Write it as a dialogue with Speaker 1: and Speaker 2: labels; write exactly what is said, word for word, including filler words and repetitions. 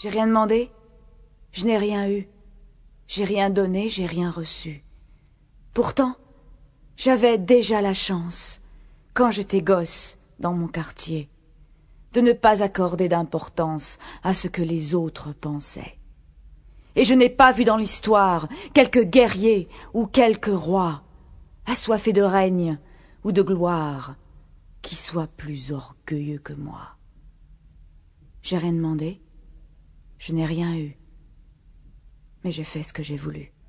Speaker 1: J'ai rien demandé, je n'ai rien eu. J'ai rien donné, j'ai rien reçu. Pourtant, j'avais déjà la chance, quand j'étais gosse dans mon quartier, de ne pas accorder d'importance à ce que les autres pensaient. Et je n'ai pas vu dans l'histoire quelque guerrier ou quelque roi, assoiffé de règne ou de gloire, qui soit plus orgueilleux que moi. J'ai rien demandé, je n'ai rien eu, mais j'ai fait ce que j'ai voulu.